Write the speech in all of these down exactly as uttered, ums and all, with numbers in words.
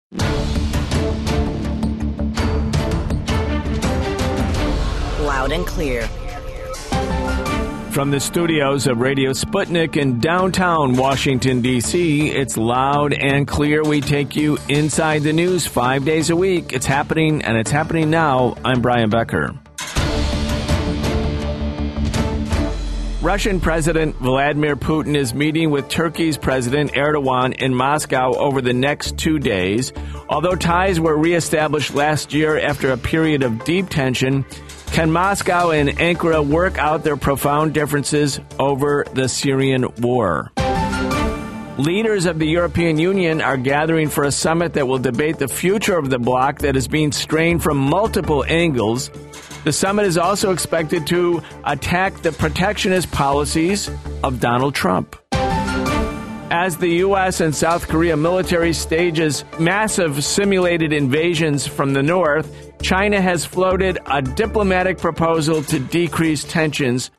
Loud and clear. From the studios of Radio Sputnik in downtown Washington, D C, it's Loud and Clear. We take you inside the news five days a week. It's happening, and it's happening now. I'm Brian Becker. Russian President Vladimir Putin is meeting with Turkey's President Erdogan in Moscow over the next two days. Although ties were reestablished last year after a period of deep tension, can Moscow and Ankara work out their profound differences over the Syrian war? Leaders of the European Union are gathering for a summit that will debate the future of the bloc that is being strained from multiple angles. The summit is also expected to attack the protectionist policies of Donald Trump. As the U S and South Korea military stages massive simulated invasions from the north, China has floated a diplomatic proposal to decrease tensions.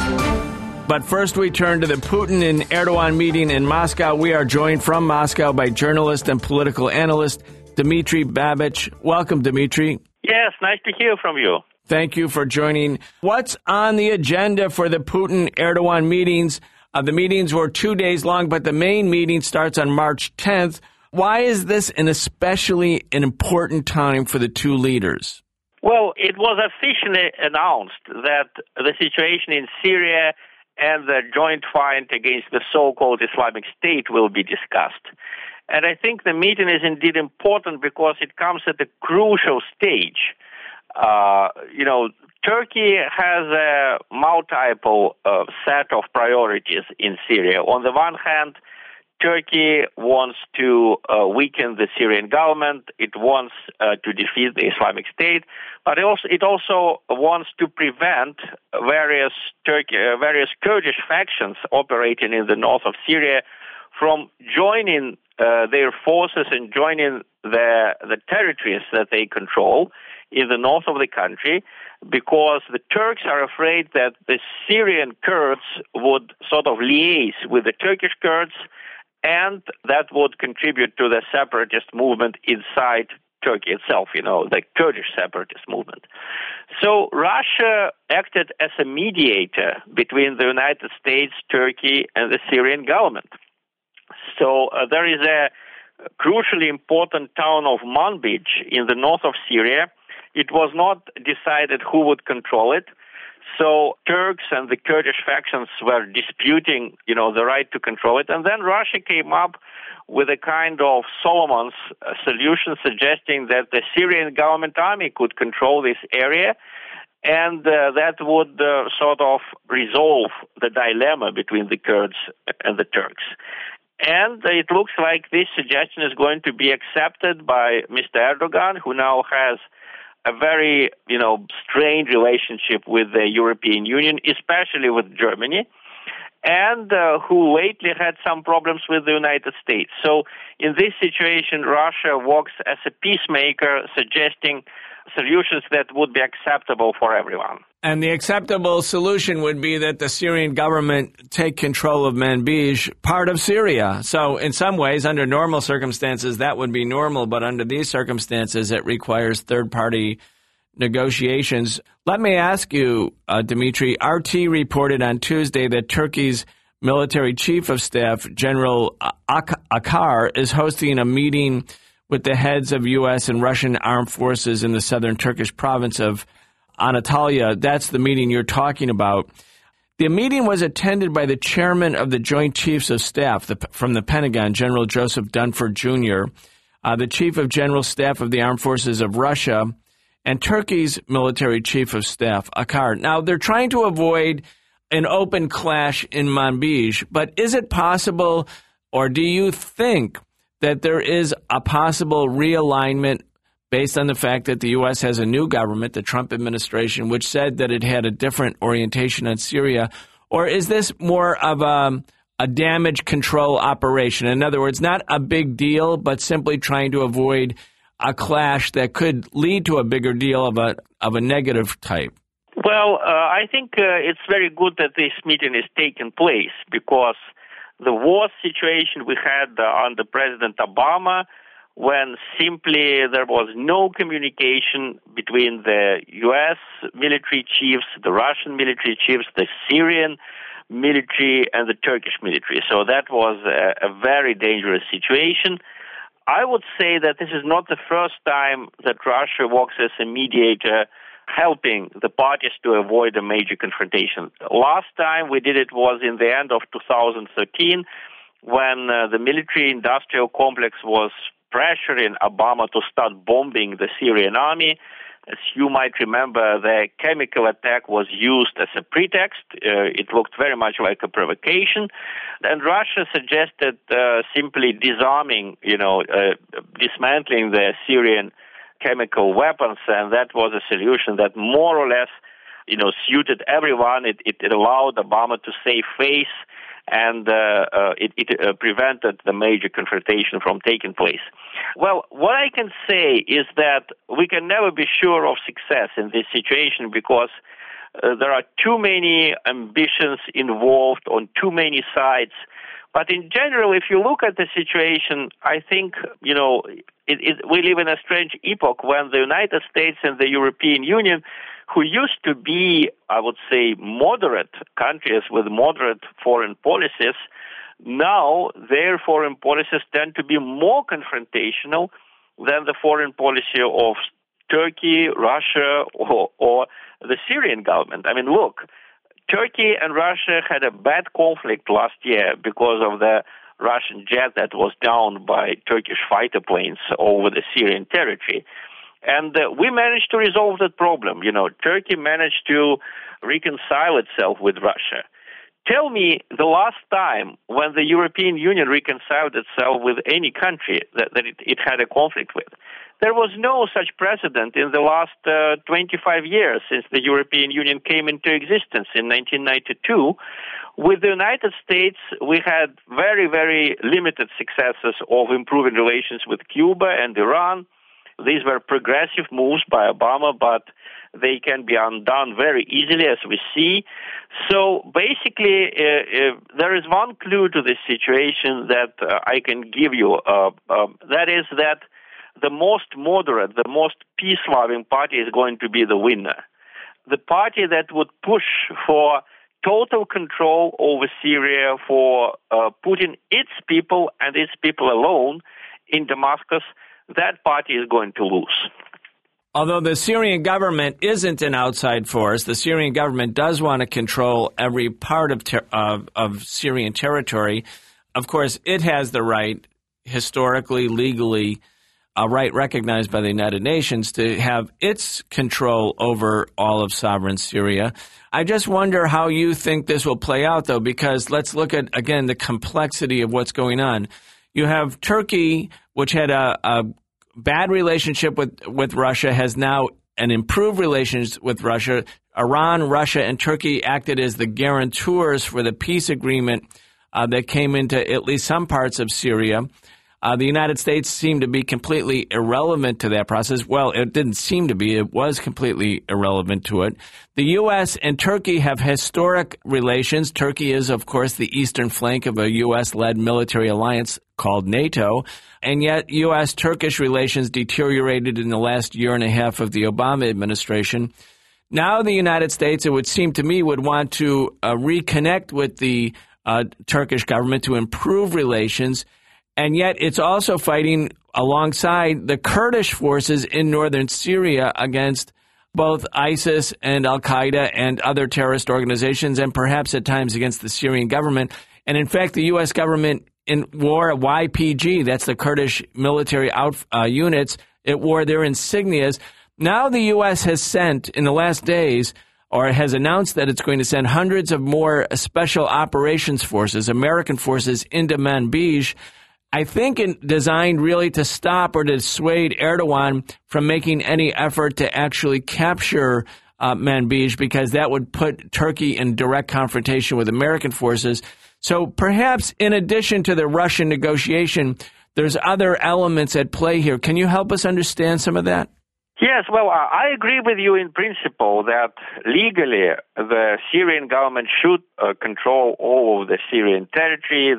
But first we turn to the Putin and Erdogan meeting in Moscow. We are joined from Moscow by journalist and political analyst Dmitry Babich. Welcome, Dmitry. Yes, nice to hear from you. Thank you for joining. What's on the agenda for the Putin-Erdogan meetings? Uh, the meetings were two days long, but the main meeting starts on March tenth. Why is this an especially an important time for the two leaders? Well, it was officially announced that the situation in Syria and the joint fight against the so-called Islamic State will be discussed. And I think the meeting is indeed important because it comes at a crucial stage. Uh, you know, Turkey has a multiple uh, set of priorities in Syria. On the one hand, Turkey wants to uh, weaken the Syrian government. It wants uh, to defeat the Islamic State, but it also, it also wants to prevent various Turkey, uh, various Kurdish factions operating in the north of Syria from joining uh, their forces and joining the the territories that they control in the north of the country, because the Turks are afraid that the Syrian Kurds would sort of liaise with the Turkish Kurds, and that would contribute to the separatist movement inside Turkey itself, you know, the Kurdish separatist movement. So Russia acted as a mediator between the United States, Turkey, and the Syrian government. So uh, there is a crucially important town of Manbij in the north of Syria. It was not decided who would control it. So Turks and the Kurdish factions were disputing, you know, the right to control it. And then Russia came up with a kind of Solomon's uh, solution, suggesting that the Syrian government army could control this area, and uh, that would uh, sort of resolve the dilemma between the Kurds and the Turks. And it looks like this suggestion is going to be accepted by Mister Erdogan, who now has a very, you know, strained relationship with the European Union, especially with Germany, and uh, who lately had some problems with the United States. So in this situation, Russia works as a peacemaker, suggesting solutions that would be acceptable for everyone. And the acceptable solution would be that the Syrian government take control of Manbij, part of Syria. So in some ways, under normal circumstances, that would be normal. But under these circumstances, it requires third-party negotiations. Let me ask you, uh, Dmitry, R T reported on Tuesday that Turkey's military chief of staff, General Ak- Akar, is hosting a meeting with the heads of U S and Russian armed forces in the southern Turkish province of Anatolia. That's the meeting you're talking about. The meeting was attended by the chairman of the Joint Chiefs of Staff the, from the Pentagon, General Joseph Dunford Junior, uh, the Chief of General Staff of the Armed Forces of Russia, and Turkey's military chief of staff, Akar. Now, they're trying to avoid an open clash in Manbij, but is it possible, or do you think that there is a possible realignment based on the fact that the U S has a new government, the Trump administration, which said that it had a different orientation on Syria? Or is this more of a, a damage control operation? In other words, not a big deal, but simply trying to avoid a clash that could lead to a bigger deal of a of a negative type? Well, uh, I think uh, it's very good that this meeting is taking place, because the war situation we had uh, under President Obama when simply there was no communication between the U S military chiefs, the Russian military chiefs, the Syrian military, and the Turkish military. So that was a, a very dangerous situation. I would say that this is not the first time that Russia works as a mediator, helping the parties to avoid a major confrontation. Last time we did it was in the end of two thousand thirteen, when uh, the military-industrial complex was pressuring Obama to start bombing the Syrian army. As you might remember, the chemical attack was used as a pretext. Uh, it looked very much like a provocation. And Russia suggested uh, simply disarming, you know, uh, dismantling the Syrian chemical weapons, and that was a solution that more or less, you know, suited everyone. It, it, it allowed Obama to save face, and uh, uh, it, it uh, prevented the major confrontation from taking place. Well, what I can say is that we can never be sure of success in this situation because uh, there are too many ambitions involved on too many sides. But in general, if you look at the situation, I think, you know, it, it, we live in a strange epoch when the United States and the European Union, who used to be, I would say, moderate countries with moderate foreign policies, now their foreign policies tend to be more confrontational than the foreign policy of Turkey, Russia, or, or the Syrian government. I mean, look, Turkey and Russia had a bad conflict last year because of the Russian jet that was downed by Turkish fighter planes over the Syrian territory. And uh, we managed to resolve that problem. You know, Turkey managed to reconcile itself with Russia. Tell me the last time when the European Union reconciled itself with any country that, that it, it had a conflict with. There was no such precedent in the last uh, twenty-five years since the European Union came into existence in nineteen ninety-two. With the United States, we had very, very limited successes of improving relations with Cuba and Iran. These were progressive moves by Obama, but they can be undone very easily, as we see. So basically, uh, uh, there is one clue to this situation that uh, I can give you. Uh, uh, that is that the most moderate, the most peace-loving party is going to be the winner. The party that would push for total control over Syria, for uh, putting its people and its people alone in Damascus, that party is going to lose. Although the Syrian government isn't an outside force, the Syrian government does want to control every part of ter- of, of Syrian territory. Of course, it has the right, historically, legally, a right recognized by the United Nations to have its control over all of sovereign Syria. I just wonder how you think this will play out, though, because let's look at, again, the complexity of what's going on. You have Turkey, which had a, a bad relationship with, with Russia, has now an improved relations with Russia. Iran, Russia, and Turkey acted as the guarantors for the peace agreement uh, that came into at least some parts of Syria. Uh, the United States seemed to be completely irrelevant to that process. Well, it didn't seem to be. It was completely irrelevant to it. The U S and Turkey have historic relations. Turkey is, of course, the eastern flank of a U S-led military alliance called NATO. And yet U S-Turkish relations deteriorated in the last year and a half of the Obama administration. Now the United States, it would seem to me, would want to uh, reconnect with the uh, Turkish government to improve relations. And yet it's also fighting alongside the Kurdish forces in northern Syria against both ISIS and Al-Qaeda and other terrorist organizations, and perhaps at times against the Syrian government. And in fact, the U S government in wore Y P G, that's the Kurdish military out, uh, units, it wore their insignias. Now the U S has sent, in the last days, or has announced that it's going to send hundreds of more special operations forces, American forces, into Manbij, I think in, designed really to stop or to dissuade Erdogan from making any effort to actually capture uh, Manbij, because that would put Turkey in direct confrontation with American forces. So perhaps in addition to the Russian negotiation, there's other elements at play here. Can you help us understand some of that? Yes, well, I agree with you in principle that legally the Syrian government should uh, control all of the Syrian territory. That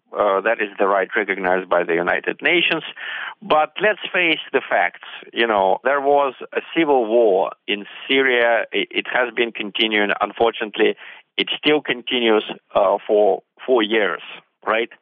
Uh, that is the right recognized by the United Nations. But let's face the facts. You know, there was a civil war in Syria. It, it has been continuing. Unfortunately, it still continues uh, for four years, right?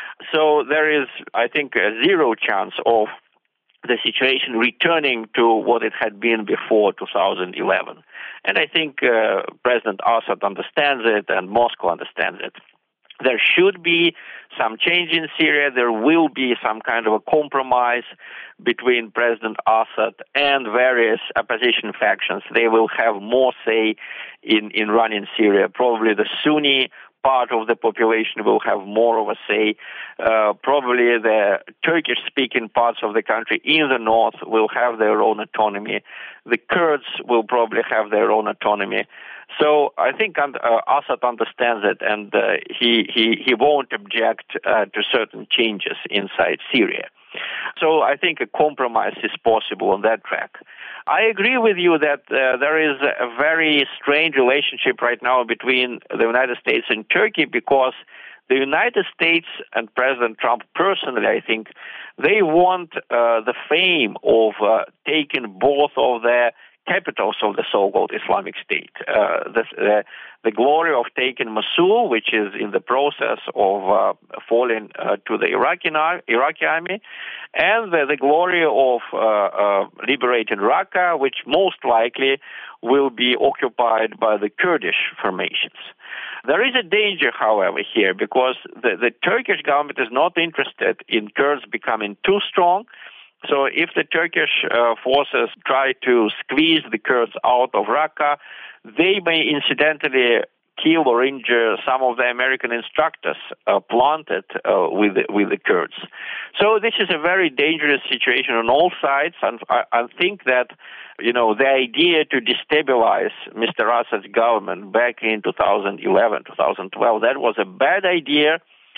So there is, I think, a zero chance of the situation returning to what it had been before two thousand eleven. And I think uh, President Assad understands it and Moscow understands it. There should be some change in Syria. There will be some kind of a compromise between President Assad and various opposition factions. They will have more say in, in running Syria. Probably the Sunni part of the population will have more of a say. Uh, probably the Turkish-speaking parts of the country in the north will have their own autonomy. The Kurds will probably have their own autonomy. So I think uh, Assad understands it, and uh, he, he, he won't object uh, to certain changes inside Syria. So I think a compromise is possible on that track. I agree with you that uh, there is a very strange relationship right now between the United States and Turkey, because the United States and President Trump personally, I think, they want uh, the fame of uh, taking both of the capitals of the so-called Islamic State. Uh, the, the, the glory of taking Mosul, which is in the process of uh, falling uh, to the Iraqi, Iraqi army, and the, the glory of uh, uh, liberating Raqqa, which most likely will be occupied by the Kurdish formations. There is a danger, however, here, because the, the Turkish government is not interested in Kurds becoming too strong. So if the Turkish uh, forces try to squeeze the Kurds out of Raqqa, they may incidentally kill or injure some of the American instructors uh, planted uh, with, the, with the Kurds. So this is a very dangerous situation on all sides, and I, I think that, you know, the idea to destabilize Mister Assad's government back in two thousand eleven, two thousand twelve, that was a bad idea.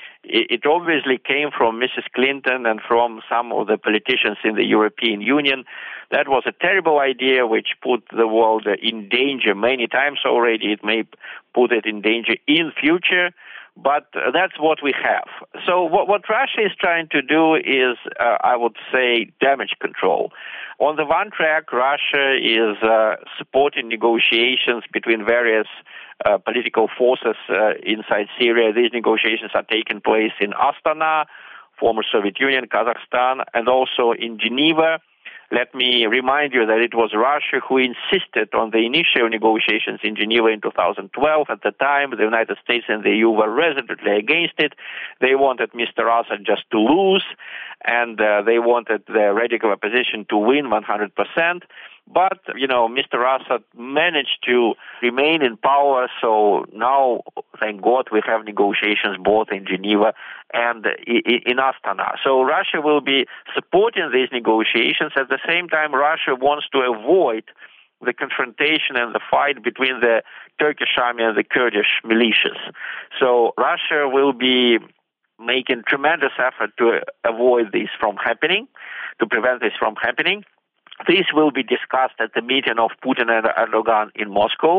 It obviously came from Missus Clinton and from some of the politicians in the European Union. That was a terrible idea which put the world in danger many times already. It may put it in danger in future, but that's what we have. So what, what Russia is trying to do is, uh, I would say, damage control. On the one track, Russia is uh, supporting negotiations between various Uh, political forces uh, inside Syria. These negotiations are taking place in Astana, former Soviet Union, Kazakhstan, and also in Geneva. Let me remind you that it was Russia who insisted on the initial negotiations in Geneva in two thousand twelve. At the time, the United States and the E U were resolutely against it. They wanted Mister Assad just to lose, and uh, they wanted the radical opposition to win one hundred percent. But, you know, Mister Assad managed to remain in power, so now, thank God, we have negotiations both in Geneva and in Astana. So Russia will be supporting these negotiations. At the same time, Russia wants to avoid the confrontation and the fight between the Turkish army and the Kurdish militias. So Russia will be making tremendous effort to avoid this from happening, to prevent this from happening. This will be discussed at the meeting of Putin and Erdogan in Moscow.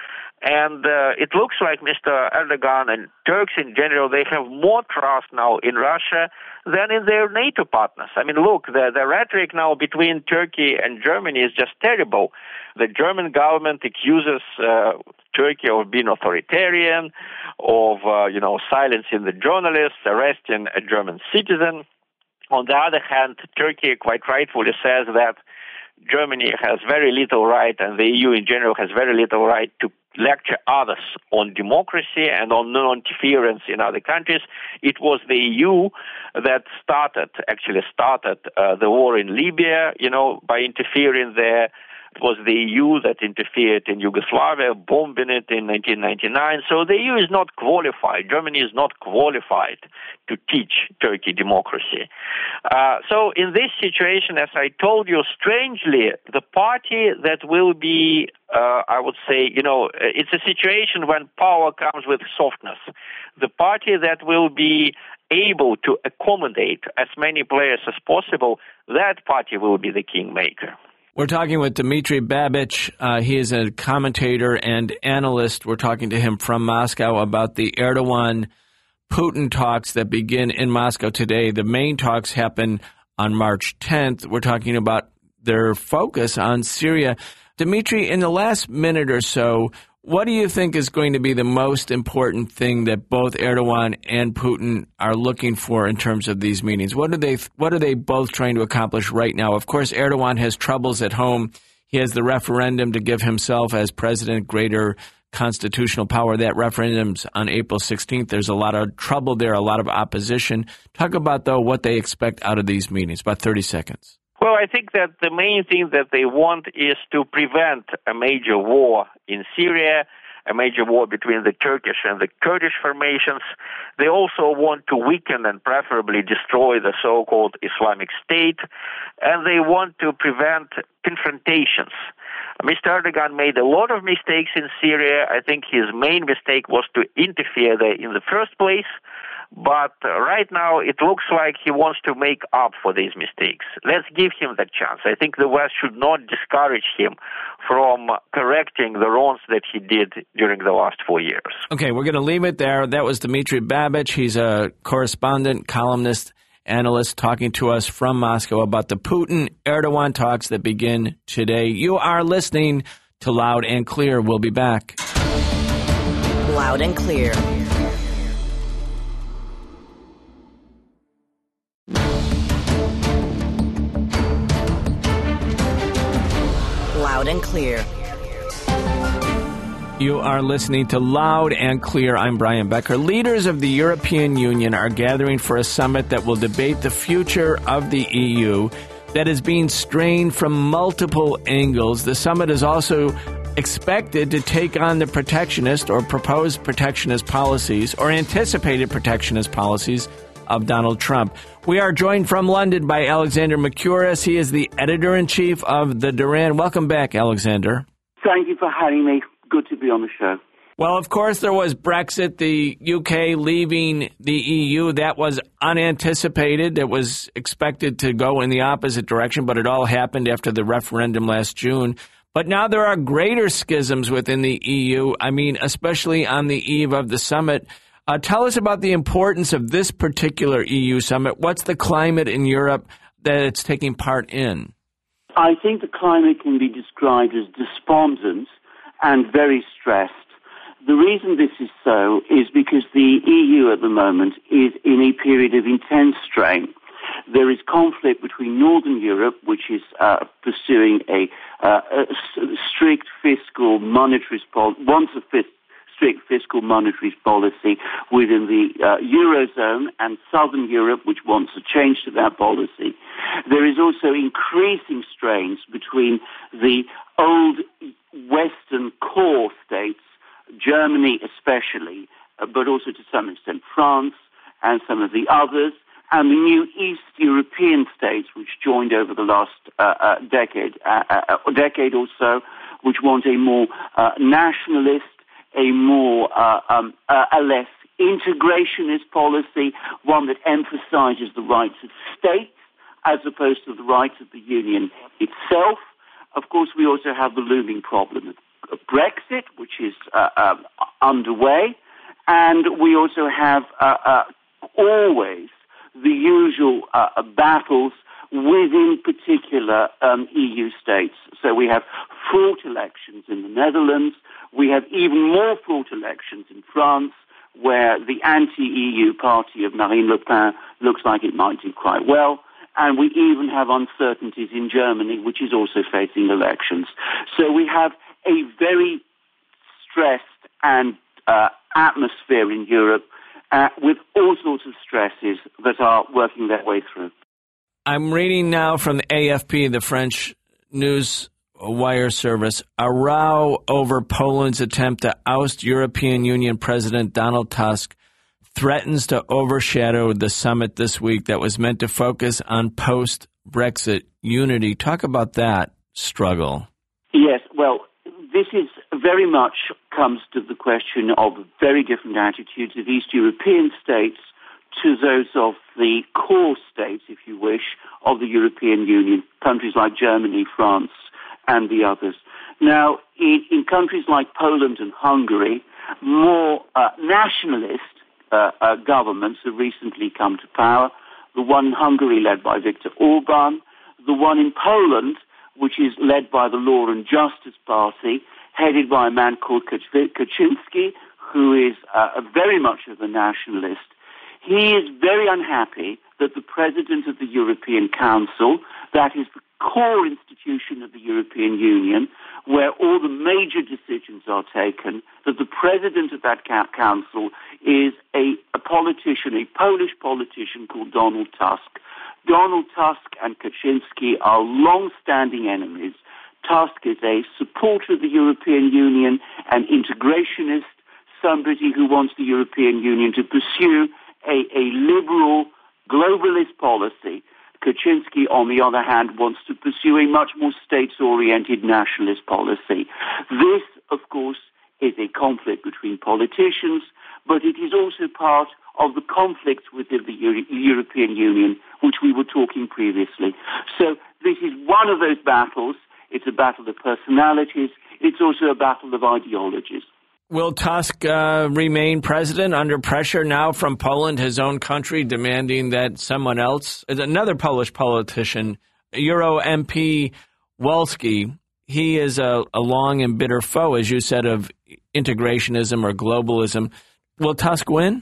And uh, it looks like Mister Erdogan and Turks in general, they have more trust now in Russia than in their NATO partners. I mean, look, the, the rhetoric now between Turkey and Germany is just terrible. The German government accuses uh, Turkey of being authoritarian, of, uh, you know, silencing the journalists, arresting a German citizen. On the other hand, Turkey quite rightfully says that Germany has very little right, and the E U in general has very little right to lecture others on democracy and on non-interference in other countries. It was the E U that started, actually started uh, the war in Libya, you know, by interfering there. It was the E U that interfered in Yugoslavia, bombing it in nineteen ninety-nine. So the E U is not qualified. Germany is not qualified to teach Turkey democracy. Uh, so in this situation, as I told you, strangely, the party that will be, uh, I would say, you know, it's a situation when power comes with softness. The party that will be able to accommodate as many players as possible, that party will be the kingmaker. We're talking with Dmitry Babich. Uh, he is a commentator and analyst. We're talking to him from Moscow about the Erdogan Putin talks that begin in Moscow today. The main talks happen on March tenth. We're talking about their focus on Syria. Dmitry, in the last minute or so, what do you think is going to be the most important thing that both Erdogan and Putin are looking for in terms of these meetings? What are they what are they both trying to accomplish right now? Of course, Erdogan has troubles at home. He has the referendum to give himself as president greater constitutional power. That referendum's on April sixteenth. There's a lot of trouble there, a lot of opposition. Talk about, though, what they expect out of these meetings. About thirty seconds. Well, I think that the main thing that they want is to prevent a major war in Syria, a major war between the Turkish and the Kurdish formations. They also want to weaken and preferably destroy the so-called Islamic State, and they want to prevent confrontations. Mister Erdogan made a lot of mistakes in Syria. I think his main mistake was to interfere there in the first place. But uh, right now, it looks like he wants to make up for these mistakes. Let's give him that chance. I think the West should not discourage him from correcting the wrongs that he did during the last four years. Okay, we're going to leave it there. That was Dmitry Babich. He's a correspondent, columnist, analyst talking to us from Moscow about the Putin-Erdogan talks that begin today. You are listening to Loud and Clear. We'll be back. Loud and Clear. Loud and Clear. You are listening to Loud and Clear. I'm Brian Becker. Leaders of the European Union are gathering for a summit that will debate the future of the E U that is being strained from multiple angles. The summit is also expected to take on the protectionist or proposed protectionist policies or anticipated protectionist policies of Donald Trump. We are joined from London by Alexander Mercouris. He is the editor-in-chief of The Duran. Welcome back, Alexander. Thank you for having me. Good to be on the show. Well, of course, there was Brexit, the U K leaving the E U. That was unanticipated. It was expected to go in the opposite direction, but it all happened after the referendum last June. But now there are greater schisms within the E U, I mean, especially on the eve of the summit. Uh, tell us about the importance of this particular E U summit. What's the climate in Europe that it's taking part in? I think the climate can be described as despondent and very stressed. The reason this is so is because the E U at the moment is in a period of intense strain. There is conflict between Northern Europe, which is uh, pursuing a, uh, a strict fiscal monetary policy, wants a fis- strict fiscal monetary policy within the uh, Eurozone, and Southern Europe, which wants a change to that policy. There is also increasing strains between the old Western core states, Germany especially, uh, but also to some extent France and some of the others, and the new East European states, which joined over the last uh, uh, decade, uh, uh, decade or so, which want a more uh, nationalist, a more, uh, um, uh, a less integrationist policy, one that emphasizes the rights of states as opposed to the rights of the Union itself. Of course, we also have the looming problem of Brexit, which is uh, uh, underway, and we also have uh, uh, always the usual uh, battles within particular um, E U states. So we have fraught elections in the Netherlands. We have even more fraught elections in France, where the anti-E U party of Marine Le Pen looks like it might do quite well. And we even have uncertainties in Germany, which is also facing elections. So we have a very stressed and uh, atmosphere in Europe uh, with all sorts of stresses that are working their way through. I'm reading now from the A F P, the French news wire service, a row over Poland's attempt to oust European Union President Donald Tusk threatens to overshadow the summit this week that was meant to focus on post-Brexit unity. Talk about that struggle. Yes, well, this is very much comes to the question of very different attitudes of East European states to those of the core states, if you wish, of the European Union, countries like Germany, France, and the others. Now, in, in countries like Poland and Hungary, more uh, nationalist uh, uh, governments have recently come to power. The one in Hungary led by Viktor Orban, the one in Poland, which is led by the Law and Justice Party, headed by a man called Kaczynski, who is uh, very much of a nationalist. He is very unhappy that the President of the European Council, that is the core institution of the European Union, where all the major decisions are taken, that the President of that Council is a, a politician, a Polish politician called Donald Tusk. Donald Tusk and Kaczynski are long-standing enemies. Tusk is a supporter of the European Union, an integrationist, somebody who wants the European Union to pursue a, a liberal, globalist policy. Kaczynski, on the other hand, wants to pursue a much more states-oriented nationalist policy. This, of course, is a conflict between politicians, but it is also part of the conflict within the Euro- European Union, which we were talking previously. So this is one of those battles. It's a battle of personalities. It's also a battle of ideologies. Will Tusk uh, remain president under pressure now from Poland, his own country, demanding that someone else, another Polish politician, Euro M P Wolski, he is a, a long and bitter foe, as you said, of integrationism or globalism. Will Tusk win?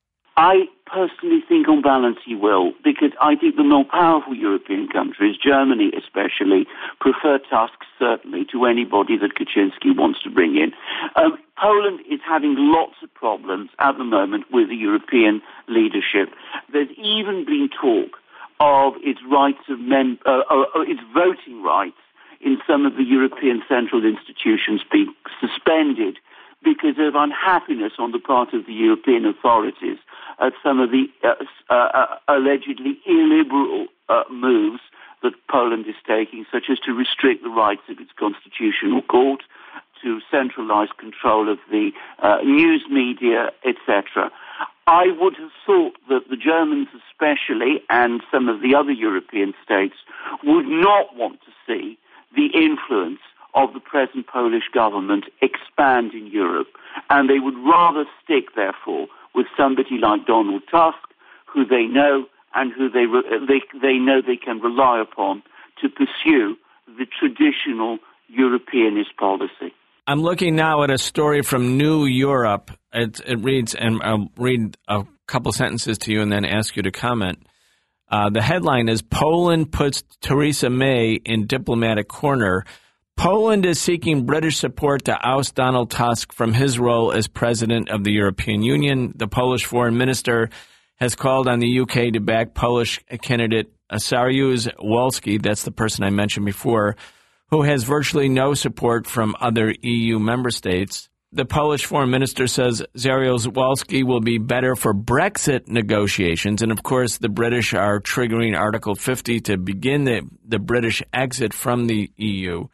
I personally think on balance he will, because I think the more powerful European countries, Germany especially, prefer Tusk certainly to anybody that Kaczynski wants to bring in. Um, Poland is having lots of problems at the moment with the European leadership. There's even been talk of its rights of mem- uh, uh, its voting rights in some of the European central institutions being suspended because of unhappiness on the part of the European authorities at some of the uh, uh, uh, allegedly illiberal uh, moves that Poland is taking, such as to restrict the rights of its constitutional court, to centralize control of the uh, news media, et cetera. I would have thought that the Germans especially, and some of the other European states, would not want to see the influence of the present Polish government expand in Europe. And they would rather stick, therefore, with somebody like Donald Tusk, who they know and who they, they, they know they can rely upon to pursue the traditional Europeanist policy. I'm looking now at a story from New Europe. It, it reads, and I'll read a couple sentences to you and then ask you to comment. Uh, the headline is, Poland puts Theresa May in diplomatic corner. Poland is seeking British support to oust Donald Tusk from his role as president of the European Union. The Polish foreign minister has called on the U K to back Polish candidate Saryusz-Wolski, that's the person I mentioned before, who has virtually no support from other E U member states. The Polish foreign minister says Saryusz-Wolski will be better for Brexit negotiations. And, of course, the British are triggering Article fifty to begin the, the British exit from the E U.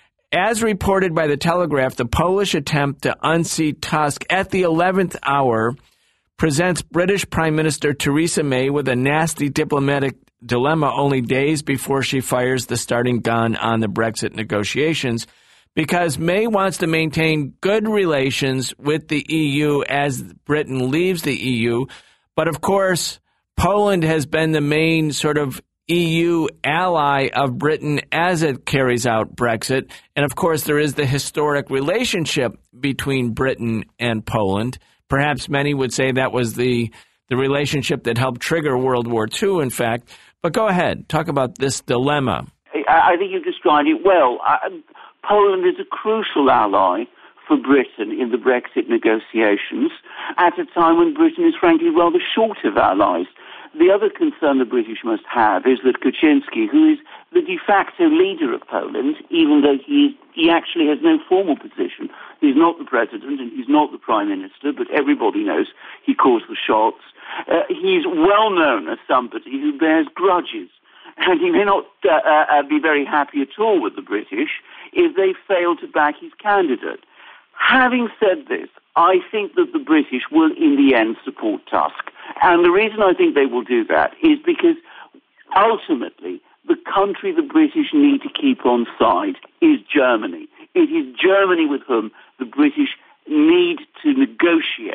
As reported by The Telegraph, the Polish attempt to unseat Tusk at the eleventh hour presents British Prime Minister Theresa May with a nasty diplomatic dilemma only days before she fires the starting gun on the Brexit negotiations, because May wants to maintain good relations with the E U as Britain leaves the E U. But, of course, Poland has been the main sort of E U ally of Britain as it carries out Brexit. And, of course, there is the historic relationship between Britain and Poland. Perhaps many would say that was the, the relationship that helped trigger World War Two, in fact. But go ahead. Talk about this dilemma. I think you've described it well. Poland is a crucial ally for Britain in the Brexit negotiations at a time when Britain is frankly rather short of allies. The other concern the British must have is that Kaczynski, who is the de facto leader of Poland, even though he, he actually has no formal position, he's not the president and he's not the prime minister, but everybody knows he calls the shots. Uh, he's well known as somebody who bears grudges, and he may not uh, uh, be very happy at all with the British if they fail to back his candidate. Having said this, I think that the British will in the end support Tusk. And the reason I think they will do that is because ultimately the country the British need to keep on side is Germany. It is Germany with whom the British need to negotiate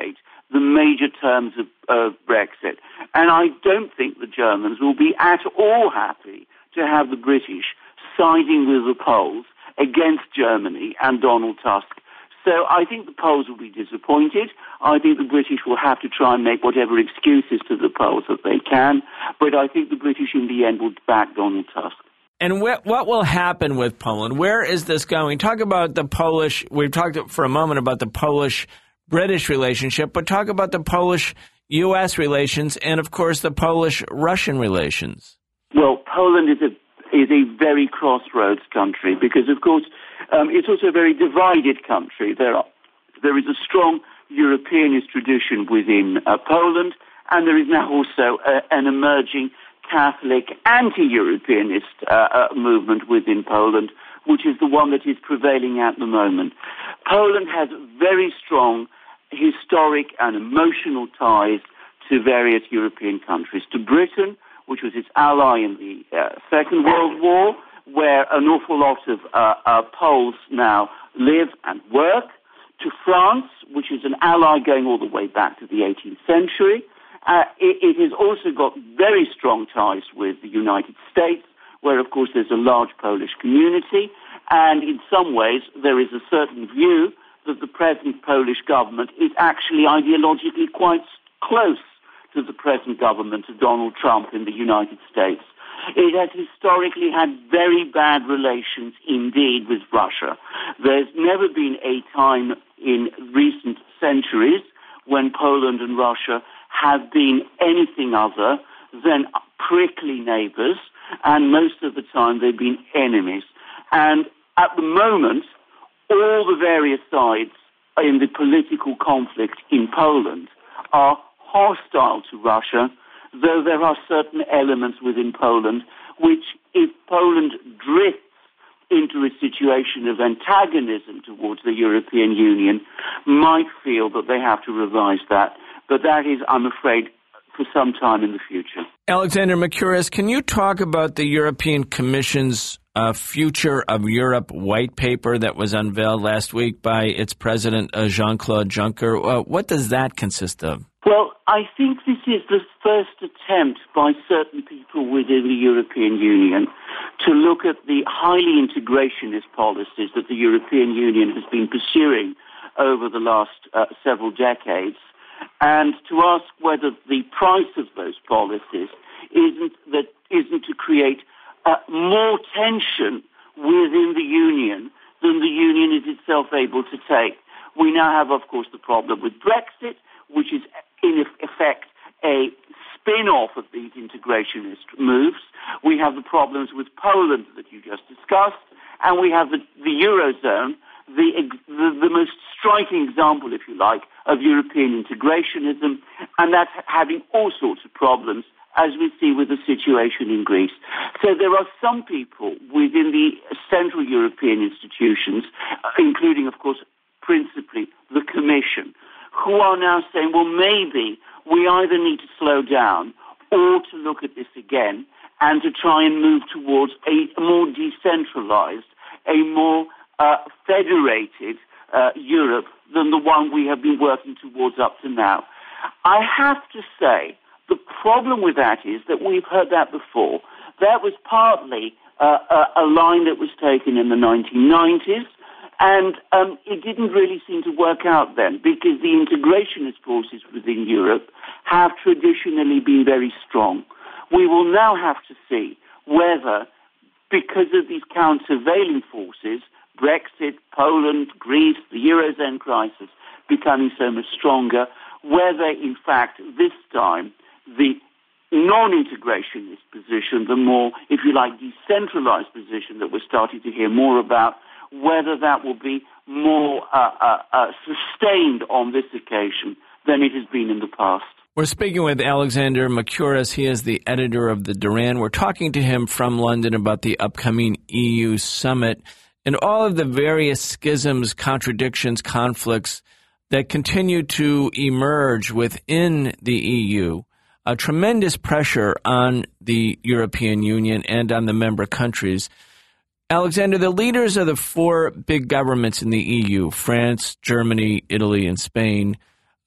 the major terms of, of Brexit. And I don't think the Germans will be at all happy to have the British siding with the Poles against Germany and Donald Tusk. So I think the Poles will be disappointed. I think the British will have to try and make whatever excuses to the Poles that they can. But I think the British in the end will back Donald Tusk. And wh- what will happen with Poland? Where is this going? Talk about the Polish, we've talked for a moment about the Polish-British relationship, but talk about the Polish-U S relations and, of course, the Polish-Russian relations. Well, Poland is a is a very crossroads country because, of course, um, it's also a very divided country. There are, there is a strong Europeanist tradition within uh, Poland, and there is now also uh, an emerging Catholic anti-Europeanist uh, uh, movement within Poland, which is the one that is prevailing at the moment. Poland has very strong historic and emotional ties to various European countries, to Britain, which was its ally in the uh, Second World War, where an awful lot of uh, uh, Poles now live and work, to France, which is an ally going all the way back to the eighteenth century. Uh, it, it has also got very strong ties with the United States, where, of course, there's a large Polish community, and in some ways there is a certain view that the present Polish government is actually ideologically quite close to the present government of Donald Trump in the United States. It has historically had very bad relations indeed with Russia. There's never been a time in recent centuries when Poland and Russia have been anything other than prickly neighbors, and most of the time they've been enemies. And at the moment, all the various sides in the political conflict in Poland are hostile to Russia, though there are certain elements within Poland which, if Poland drifts into a situation of antagonism towards the European Union, might feel that they have to revise that. But that is, I'm afraid, for some time in the future. Alexander Mercouris, can you talk about the European Commission's uh, Future of Europe white paper that was unveiled last week by its president, uh, Jean-Claude Juncker? Uh, what does that consist of? Well, I think this is the first attempt by certain people within the European Union to look at the highly integrationist policies that the European Union has been pursuing over the last uh, several decades, and to ask whether the price of those policies isn't that isn't to create uh, more tension within the Union than the Union is itself able to take. We now have, of course, the problem with Brexit, which is in effect a spin-off of these integrationist moves. We have the problems with Poland that you just discussed, and we have the, the Eurozone, the, the, the most striking example, if you like, of European integrationism, and that's having all sorts of problems, as we see with the situation in Greece. So there are some people within the Central European institutions, including, of course, principally the Commission, who are now saying, well, maybe we either need to slow down or to look at this again and to try and move towards a more decentralized, a more uh, federated uh, Europe than the one we have been working towards up to now. I have to say, the problem with that is that we've heard that before. That was partly uh, a, a line that was taken in the nineteen nineties, and um, it didn't really seem to work out then, because the integrationist forces within Europe have traditionally been very strong. We will now have to see whether, because of these countervailing forces, Brexit, Poland, Greece, the Eurozone crisis becoming so much stronger, whether, in fact, this time, the non-integrationist position, the more, if you like, decentralized position that we're starting to hear more about, whether that will be more uh, uh, uh, sustained on this occasion than it has been in the past. We're speaking with Alexander Mercouris. He is the editor of the Duran. We're talking to him from London about the upcoming E U summit and all of the various schisms, contradictions, conflicts that continue to emerge within the E U. A tremendous pressure on the European Union and on the member countries. Alexander, the leaders of the four big governments in the E U, France, Germany, Italy, and Spain,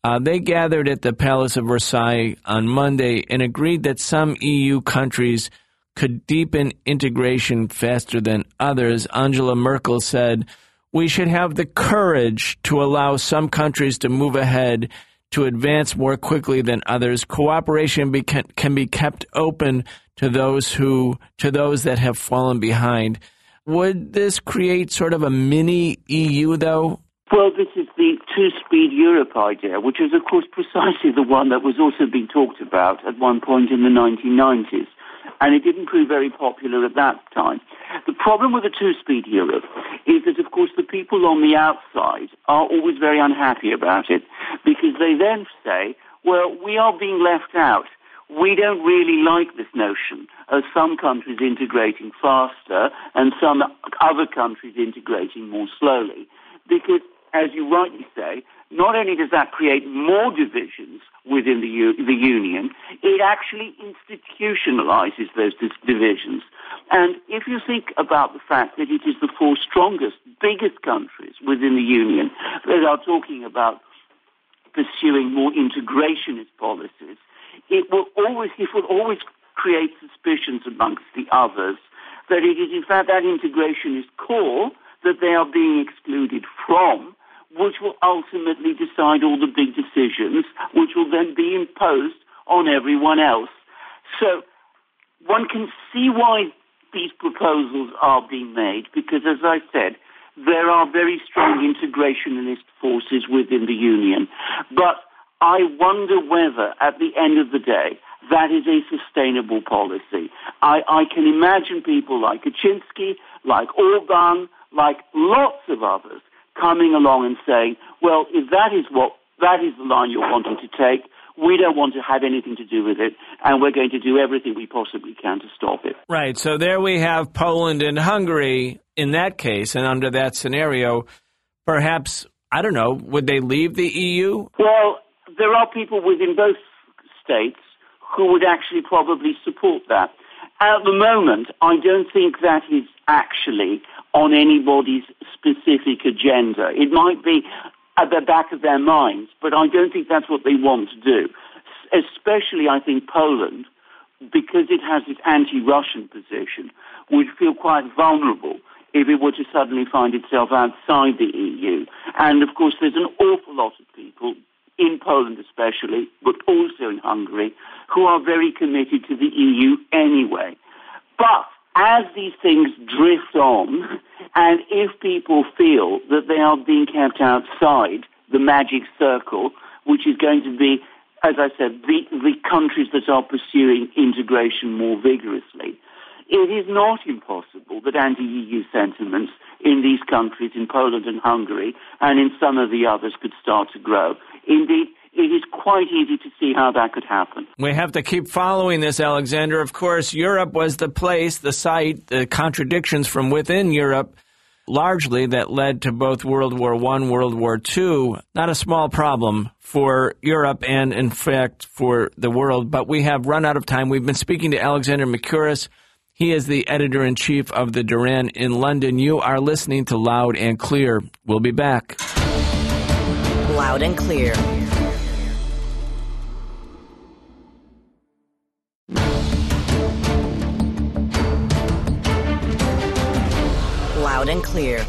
Uh, they gathered at the Palace of Versailles on Monday and agreed that some E U countries could deepen integration faster than others. Angela Merkel said, "We should have the courage to allow some countries to move ahead, to advance more quickly than others. Cooperation be, can be kept open to those who to those that have fallen behind." Would this create sort of a mini E U, though? Well, this is the two-speed Europe idea, which is, of course, precisely the one that was also being talked about at one point in the nineteen nineties. And it didn't prove very popular at that time. The problem with the two-speed Europe is that, of course, the people on the outside are always very unhappy about it, because they then say, well, we are being left out. We don't really like this notion of some countries integrating faster and some other countries integrating more slowly. Because, as you rightly say, not only does that create more divisions within the, U- the Union, it actually institutionalizes those dis- divisions. And if you think about the fact that it is the four strongest, biggest countries within the Union that are talking about pursuing more integrationist policies, it will always, it will always create suspicions amongst the others that it is in fact that integrationist core that they are being excluded from, which will ultimately decide all the big decisions, which will then be imposed on everyone else. So one can see why these proposals are being made, because, as I said, there are very strong integrationist forces within the Union. But I wonder whether, at the end of the day, that is a sustainable policy. I, I can imagine people like Kaczynski, like Orban, like lots of others, coming along and saying, well, if that is what, that is the line you're wanting to take, we don't want to have anything to do with it, and we're going to do everything we possibly can to stop it. Right. So there we have Poland and Hungary in that case, and under that scenario, perhaps, I don't know, would they leave the E U? Well, there are people within both states who would actually probably support that. At the moment, I don't think that is actually on anybody's specific agenda. It might be at the back of their minds, but I don't think that's what they want to do. Especially, I think, Poland, because it has this anti-Russian position, would feel quite vulnerable if it were to suddenly find itself outside the E U. And, of course, there's an awful lot of people, in Poland especially, but also in Hungary, who are very committed to the E U anyway. But as these things drift on, and if people feel that they are being kept outside the magic circle, which is going to be, as I said, the, the countries that are pursuing integration more vigorously, it is not impossible that anti-E U sentiments in these countries, in Poland and Hungary, and in some of the others, could start to grow. Indeed, it is quite easy to see how that could happen. We have to keep following this, Alexander. Of course, Europe was the place, the site, the contradictions from within Europe, largely that led to both World War One, World War Two. Not a small problem for Europe and, in fact, for the world. But we have run out of time. We've been speaking to Alexander Mercouris. He is the editor-in-chief of the Duran in London. You are listening to Loud and Clear. We'll be back. Loud and Clear. Loud and Clear.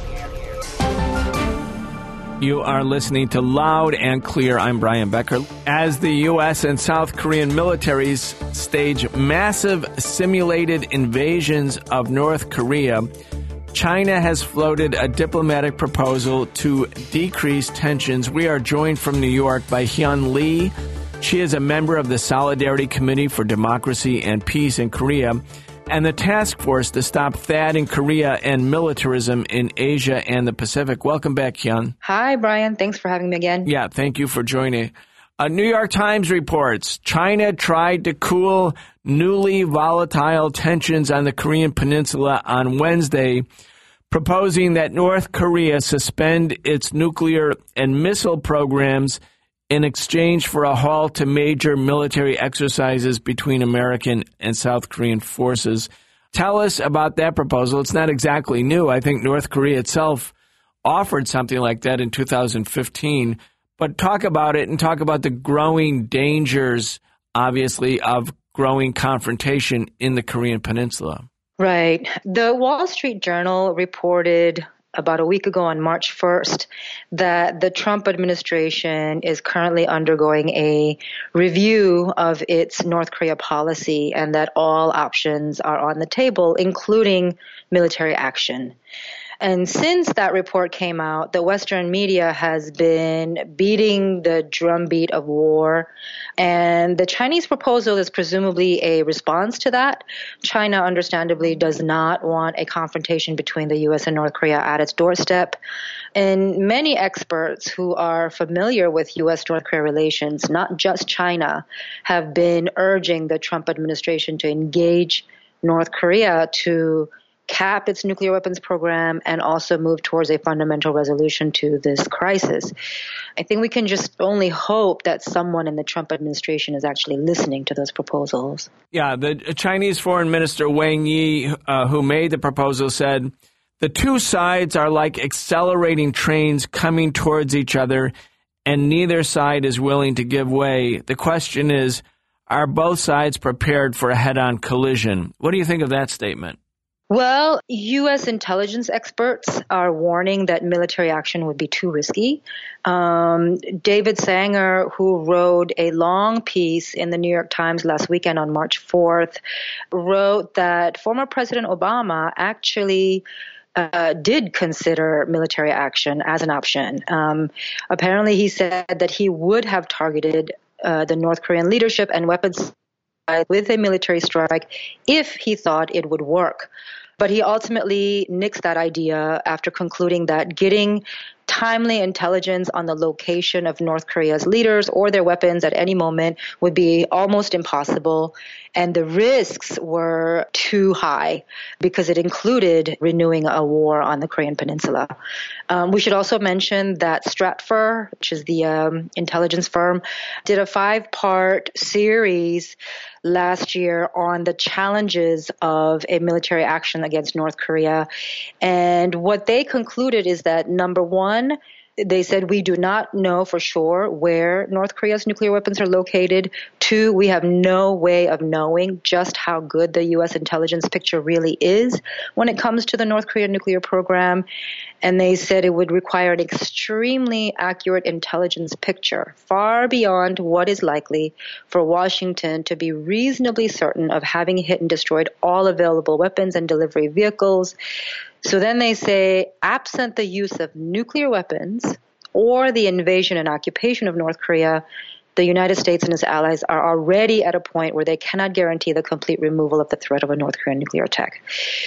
You are listening to Loud and Clear. I'm Brian Becker. As the U S and South Korean militaries stage massive simulated invasions of North Korea, China has floated a diplomatic proposal to decrease tensions. We are joined from New York by Hyun Lee. She is a member of the Solidarity Committee for Democracy and Peace in Korea and the task force to stop T H A A D in Korea and militarism in Asia and the Pacific. Welcome back, Hyun. Hi, Brian. Thanks for having me again. Yeah, thank you for joining. A New York Times reports China tried to cool newly volatile tensions on the Korean Peninsula on Wednesday, proposing that North Korea suspend its nuclear and missile programs in exchange for a halt to major military exercises between American and South Korean forces. Tell us about that proposal. It's not exactly new. I think North Korea itself offered something like that in two thousand fifteen, But talk about it and talk about the growing dangers, obviously, of growing confrontation in the Korean Peninsula. Right. The Wall Street Journal reported about a week ago on March first that the Trump administration is currently undergoing a review of its North Korea policy and that all options are on the table, including military action. And since that report came out, the Western media has been beating the drumbeat of war. And the Chinese proposal is presumably a response to that. China, understandably, does not want a confrontation between the U S and North Korea at its doorstep. And many experts who are familiar with U S North Korea relations, not just China, have been urging the Trump administration to engage North Korea to cap its nuclear weapons program and also move towards a fundamental resolution to this crisis. I think we can just only hope that someone in the Trump administration is actually listening to those proposals. Yeah, the Chinese Foreign Minister Wang Yi, uh, who made the proposal, said, the two sides are like accelerating trains coming towards each other, and neither side is willing to give way. The question is, are both sides prepared for a head-on collision? What do you think of that statement? Well, U S intelligence experts are warning that military action would be too risky. Um, David Sanger, who wrote a long piece in the New York Times last weekend on March fourth, wrote that former President Obama actually uh, did consider military action as an option. Um, apparently, he said that he would have targeted uh, the North Korean leadership and weapons with a military strike if he thought it would work. But he ultimately nixed that idea after concluding that getting timely intelligence on the location of North Korea's leaders or their weapons at any moment would be almost impossible, and the risks were too high because it included renewing a war on the Korean Peninsula. Um, we should also mention that Stratfor, which is the um, intelligence firm, did a five-part series last year on the challenges of a military action against North Korea. And what they concluded is that, number one, they said we do not know for sure where North Korea's nuclear weapons are located. Two, we have no way of knowing just how good the U S intelligence picture really is when it comes to the North Korean nuclear program. And they said it would require an extremely accurate intelligence picture, far beyond what is likely for Washington to be reasonably certain of having hit and destroyed all available weapons and delivery vehicles. So then they say, absent the use of nuclear weapons or the invasion and occupation of North Korea, the United States and its allies are already at a point where they cannot guarantee the complete removal of the threat of a North Korean nuclear attack.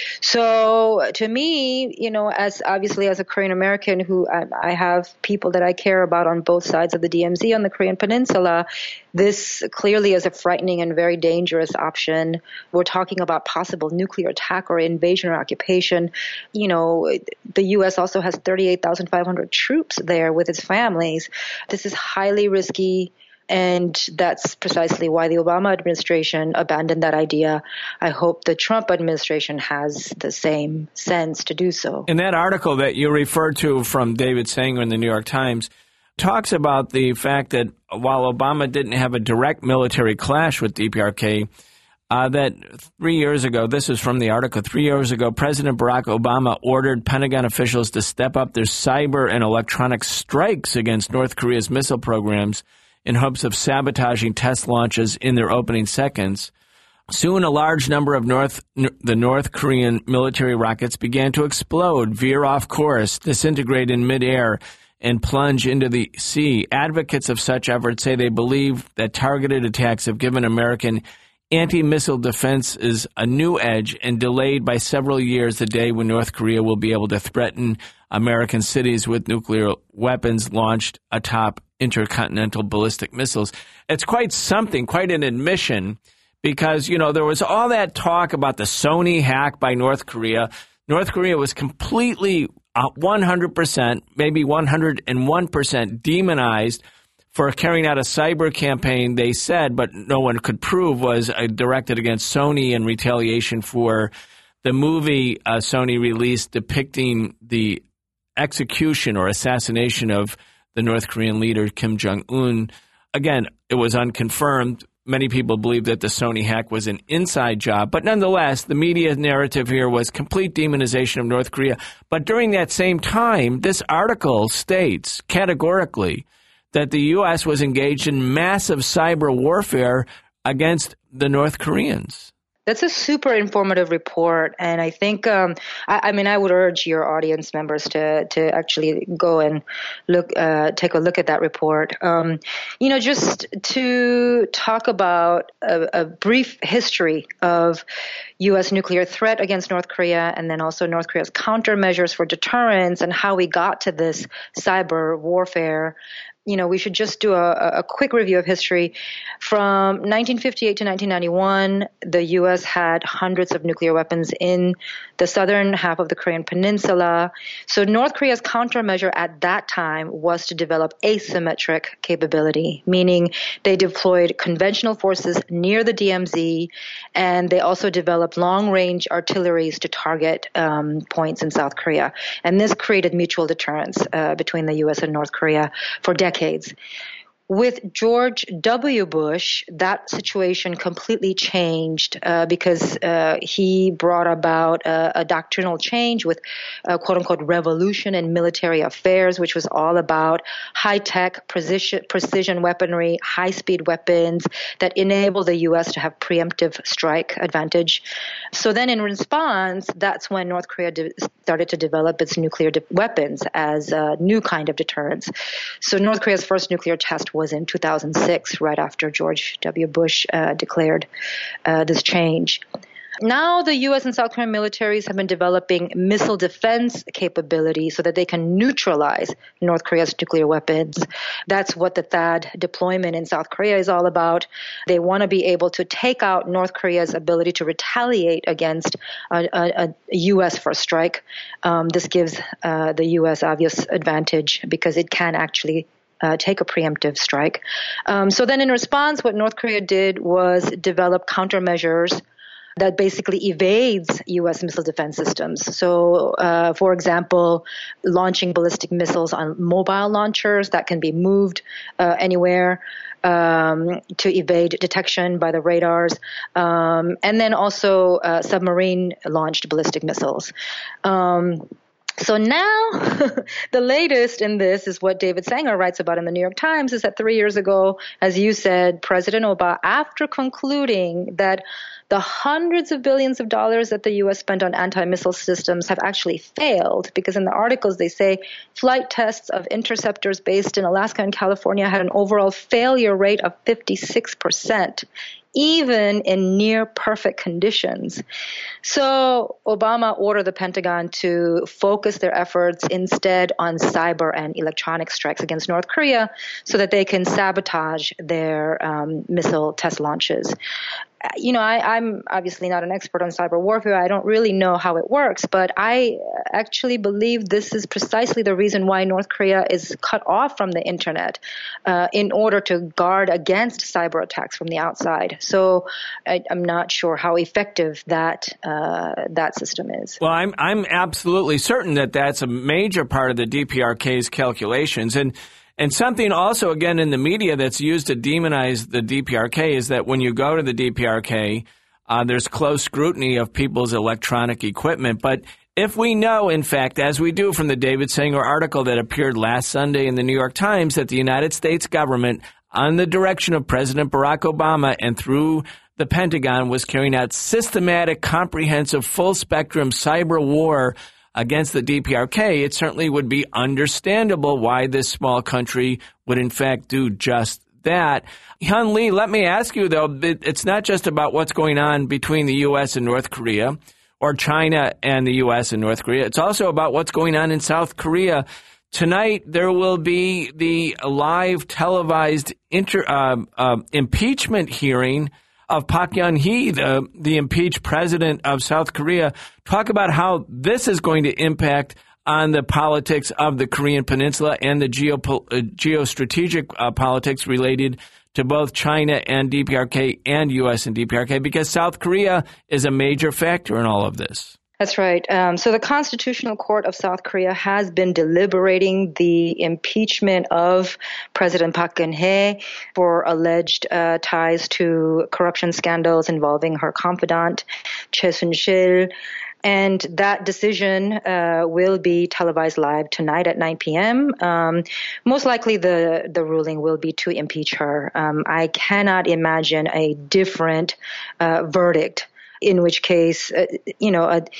So to me, you know, as obviously as a Korean American who I, I have people that I care about on both sides of the D M Z on the Korean Peninsula, this clearly is a frightening and very dangerous option. We're talking about possible nuclear attack or invasion or occupation. You know, the U S also has thirty-eight thousand five hundred troops there with its families. This is highly risky. And that's precisely why the Obama administration abandoned that idea. I hope the Trump administration has the same sense to do so. In that article that you referred to from David Sanger in the New York Times, talks about the fact that while Obama didn't have a direct military clash with D P R K, uh, that three years ago, this is from the article, three years ago, President Barack Obama ordered Pentagon officials to step up their cyber and electronic strikes against North Korea's missile programs in hopes of sabotaging test launches in their opening seconds. Soon, a large number of North the North Korean military rockets began to explode, veer off course, disintegrate in midair, and plunge into the sea. Advocates of such efforts say they believe that targeted attacks have given American anti-missile defenses a new edge and delayed by several years the day when North Korea will be able to threaten American cities with nuclear weapons launched atop intercontinental ballistic missiles. It's quite something, quite an admission, because, you know, there was all that talk about the Sony hack by North Korea. North Korea was completely uh, one hundred percent, maybe one hundred one percent demonized for carrying out a cyber campaign, they said, but no one could prove was uh, directed against Sony in retaliation for the movie uh, Sony released depicting the execution or assassination of the North Korean leader, Kim Jong-un. Again, it was unconfirmed. Many people believe that the Sony hack was an inside job. But nonetheless, the media narrative here was complete demonization of North Korea. But during that same time, this article states categorically that the U S was engaged in massive cyber warfare against the North Koreans. That's a super informative report, and I think, um, I, I mean, I would urge your audience members to to actually go and look, uh, take a look at that report. Um, you know, just to talk about a, a brief history of U S nuclear threat against North Korea, and then also North Korea's countermeasures for deterrence, and how we got to this cyber warfare. You know, we should just do a, a quick review of history. From nineteen fifty-eight to nineteen ninety-one, the U S had hundreds of nuclear weapons in the southern half of the Korean peninsula. So North Korea's countermeasure at that time was to develop asymmetric capability, meaning they deployed conventional forces near the D M Z, and they also developed long-range artilleries to target um, points in South Korea. And this created mutual deterrence uh, between the U S and North Korea for decades. Decades. With George W. Bush, that situation completely changed uh, because uh, he brought about a, a doctrinal change with a quote-unquote revolution in military affairs, which was all about high-tech precision, precision weaponry, high-speed weapons that enable the U S to have preemptive strike advantage. So then in response, that's when North Korea de- started to develop its nuclear de- weapons as a new kind of deterrence. So North Korea's first nuclear test was in two thousand six, right after George W. Bush uh, declared uh, this change. Now the U S and South Korean militaries have been developing missile defense capability so that they can neutralize North Korea's nuclear weapons. That's what the THAAD deployment in South Korea is all about. They want to be able to take out North Korea's ability to retaliate against a, a, a U S first strike. Um, this gives uh, the U S obvious advantage because it can actually Uh, take a preemptive strike. Um, so then in response, what North Korea did was develop countermeasures that basically evades U S missile defense systems. So, uh, for example, launching ballistic missiles on mobile launchers that can be moved uh, anywhere um, to evade detection by the radars, um, and then also uh, submarine-launched ballistic missiles. Um, So now, the latest in this is what David Sanger writes about in the New York Times, is that three years ago, as you said, President Obama, after concluding that the hundreds of billions of dollars that the U S spent on anti-missile systems have actually failed, because in the articles they say flight tests of interceptors based in Alaska and California had an overall failure rate of fifty-six percent. Even in near perfect conditions. So Obama ordered the Pentagon to focus their efforts instead on cyber and electronic strikes against North Korea so that they can sabotage their um, missile test launches. You know, I, I'm obviously not an expert on cyber warfare. I don't really know how it works, but I actually believe this is precisely the reason why North Korea is cut off from the internet uh, in order to guard against cyber attacks from the outside. So I, I'm not sure how effective that uh, that system is. Well, I'm I'm absolutely certain that that's a major part of the D P R K's calculations. And And something also, again, in the media that's used to demonize the D P R K is that when you go to the D P R K, uh, there's close scrutiny of people's electronic equipment. But if we know, in fact, as we do from the David Sanger article that appeared last Sunday in the New York Times, that the United States government, on the direction of President Barack Obama and through the Pentagon, was carrying out systematic, comprehensive, full-spectrum cyber war against the D P R K, it certainly would be understandable why this small country would, in fact, do just that. Hyun Lee, let me ask you, though, it's not just about what's going on between the U S and North Korea or China and the U S and North Korea. It's also about what's going on in South Korea. Tonight, there will be the live televised inter, uh, uh, impeachment hearing of Park Geun-hye, the, the impeached president of South Korea. Talk about how this is going to impact on the politics of the Korean Peninsula and the geopo- uh, geostrategic uh, politics related to both China and D P R K and U S and D P R K, because South Korea is a major factor in all of this. That's right. Um, so the Constitutional Court of South Korea has been deliberating the impeachment of President Park Geun-hye for alleged uh, ties to corruption scandals involving her confidant, Choi Soon-sil. And that decision uh, will be televised live tonight at nine p.m. Um, most likely the, the ruling will be to impeach her. Um, I cannot imagine a different uh, verdict, in which case, uh, you know, a,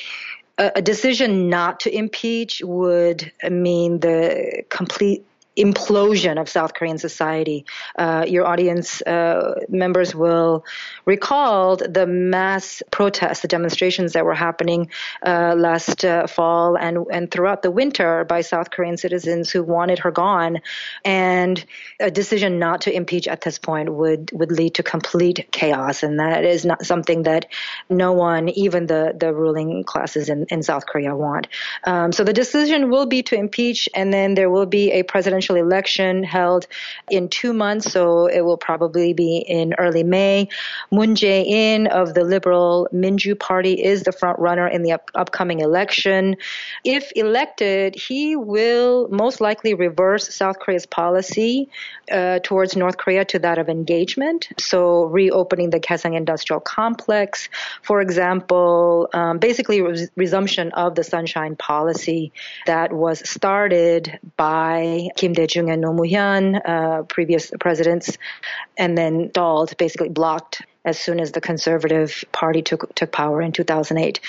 a decision not to impeach would mean the complete implosion of South Korean society. Uh, your audience uh, members will recall the mass protests, the demonstrations that were happening uh, last uh, fall and, and throughout the winter by South Korean citizens who wanted her gone. And a decision not to impeach at this point would, would lead to complete chaos. And that is not something that no one, even the, the ruling classes in, in South Korea, want. Um, so the decision will be to impeach, and then there will be a presidential election held in two months, so it will probably be in early May. Moon Jae-in of the Liberal Minju Party is the front runner in the up- upcoming election. If elected, he will most likely reverse South Korea's policy uh, towards North Korea to that of engagement. So reopening the Kaesong industrial complex, for example, um, basically res- resumption of the Sunshine Policy that was started by Kim Dae-jung and Roh Moo-hyun, uh, previous presidents, and then stalled, basically blocked as soon as the Conservative Party took took power in two thousand eight.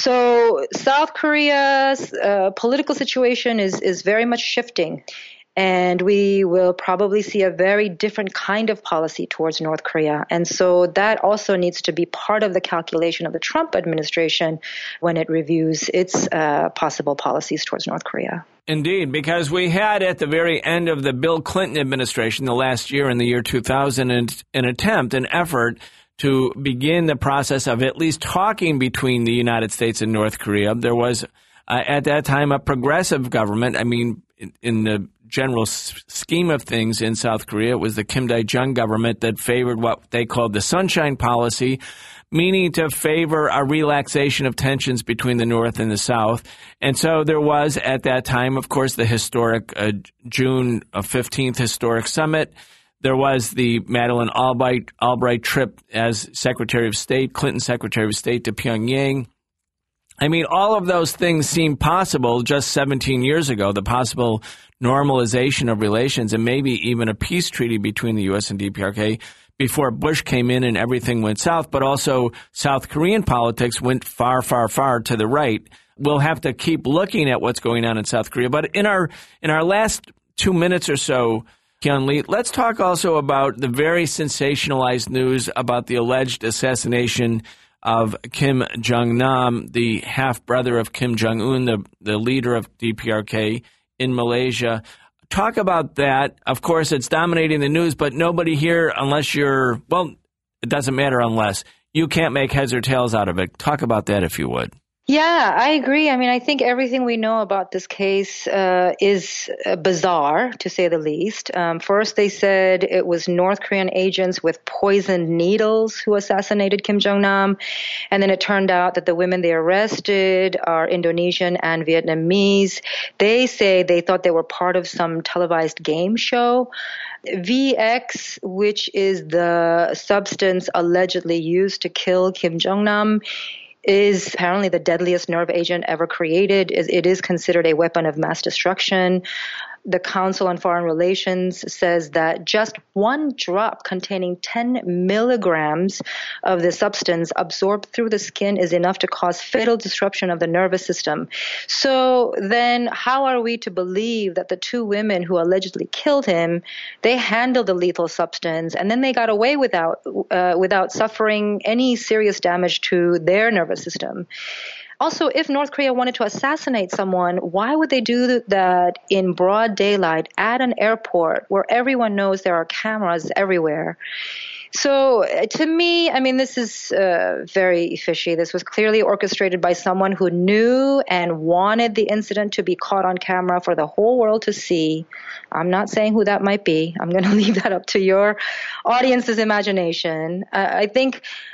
So South Korea's uh, political situation is is very much shifting. And we will probably see a very different kind of policy towards North Korea. And so that also needs to be part of the calculation of the Trump administration when it reviews its uh, possible policies towards North Korea. Indeed, because we had at the very end of the Bill Clinton administration, the last year in the year two thousand, an, an attempt, an effort to begin the process of at least talking between the United States and North Korea. There was, uh, at that time, a progressive government. I mean, in, in the general scheme of things in South Korea, it was the Kim Dae-jung government that favored what they called the Sunshine Policy, meaning to favor a relaxation of tensions between the North and the South. And so there was, at that time, of course, the historic uh, June fifteenth historic summit. There was the Madeleine Albright, Albright trip as Secretary of State, Clinton Secretary of State to Pyongyang. I mean, all of those things seemed possible just seventeen years ago, the possible normalization of relations and maybe even a peace treaty between the U S and D P R K before Bush came in and everything went south. But also South Korean politics went far, far, far to the right. We'll have to keep looking at what's going on in South Korea. But in our in our last two minutes or so, Hyun Lee, let's talk also about the very sensationalized news about the alleged assassination of Kim Jong-nam, the half-brother of Kim Jong-un, the, the leader of D P R K in Malaysia. Talk about that. Of course, it's dominating the news, but nobody here, unless you're, well, it doesn't matter unless. You can't make heads or tails out of it. Talk about that if you would. Yeah, I agree. I mean, I think everything we know about this case uh, is uh, bizarre, to say the least. Um, first, they said it was North Korean agents with poisoned needles who assassinated Kim Jong-nam. And then it turned out that the women they arrested are Indonesian and Vietnamese. They say they thought they were part of some televised game show. V X, which is the substance allegedly used to kill Kim Jong-nam, is apparently the deadliest nerve agent ever created. It is considered a weapon of mass destruction. The Council on Foreign Relations says that just one drop containing ten milligrams of the substance absorbed through the skin is enough to cause fatal disruption of the nervous system. So then how are we to believe that the two women who allegedly killed him, they handled the lethal substance and then they got away without uh, without suffering any serious damage to their nervous system? Also, if North Korea wanted to assassinate someone, why would they do that in broad daylight at an airport where everyone knows there are cameras everywhere? So to me, I mean, this is uh, very fishy. This was clearly orchestrated by someone who knew and wanted the incident to be caught on camera for the whole world to see. I'm not saying who that might be. I'm going to leave that up to your audience's imagination. Uh, I think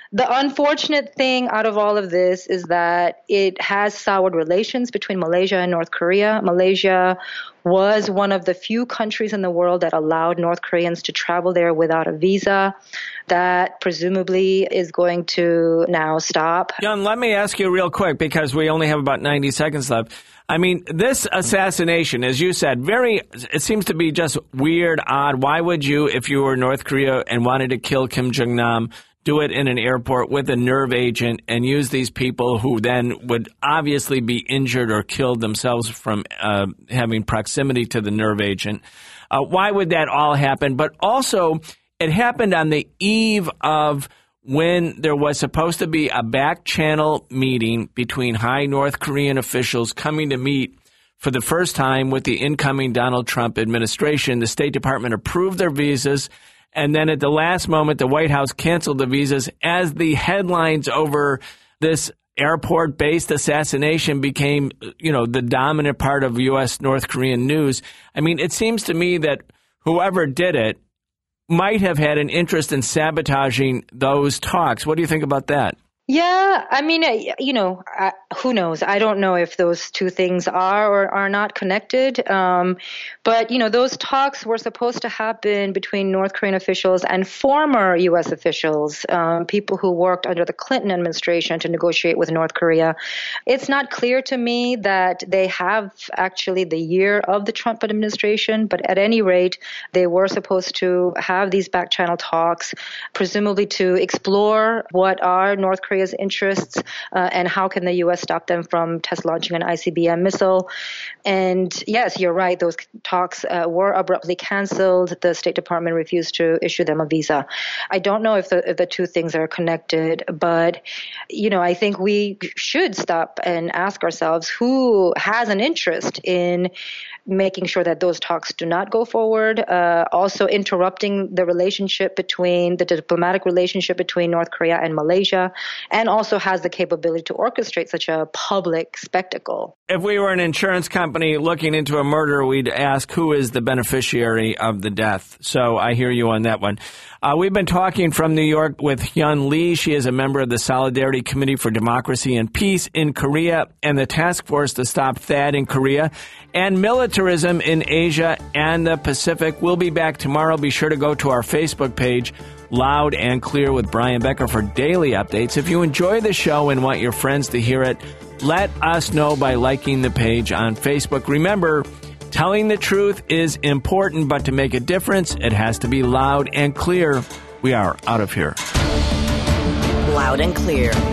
The unfortunate thing out of all of this is that it has soured relations between Malaysia and North Korea. Malaysia was one of the few countries in the world that allowed North Koreans to travel there without a visa. That presumably is going to now stop. Hyun, let me ask you real quick, because we only have about ninety seconds left. I mean, this assassination, as you said, very, it seems to be just weird, odd. Why would you, if you were North Korea and wanted to kill Kim Jong-nam, do it in an airport with a nerve agent and use these people who then would obviously be injured or killed themselves from uh, having proximity to the nerve agent? Uh, why would that all happen? But also, it happened on the eve of when there was supposed to be a back channel meeting between high North Korean officials coming to meet for the first time with the incoming Donald Trump administration. The State Department approved their visas, and then at the last moment, the White House canceled the visas as the headlines over this airport-based assassination became, you know, the dominant part of U S North Korean news. I mean, it seems to me that whoever did it might have had an interest in sabotaging those talks. What do you think about that? Yeah, I mean, you know, I, who knows? I don't know if those two things are or are not connected. Um, but, you know, those talks were supposed to happen between North Korean officials and former U S officials, um, people who worked under the Clinton administration to negotiate with North Korea. It's not clear to me that they have actually the year of the Trump administration, but at any rate, they were supposed to have these back channel talks, presumably to explore what are North Korean Korea's interests uh, and how can the U S stop them from test launching an I C B M missile. And yes, you're right. Those talks uh, were abruptly canceled. The State Department refused to issue them a visa. I don't know if the, if the two things are connected, but, you know, I think we should stop and ask ourselves who has an interest in making sure that those talks do not go forward, uh, also interrupting the relationship between the diplomatic relationship between North Korea and Malaysia, and also has the capability to orchestrate such a public spectacle. If we were an insurance company looking into a murder, we'd ask who is the beneficiary of the death. So I hear you on that one. Uh, we've been talking from New York with Hyun Lee. She is a member of the Solidarity Committee for Democracy and Peace in Korea and the Task Force to Stop THAAD in Korea and militarism in Asia and the Pacific. We'll be back tomorrow. Be sure to go to our Facebook page, Loud and Clear with Brian Becker, for daily updates. If you enjoy the show and want your friends to hear it, let us know by liking the page on Facebook. Remember, telling the truth is important, but to make a difference, it has to be loud and clear. We are out of here. Loud and Clear.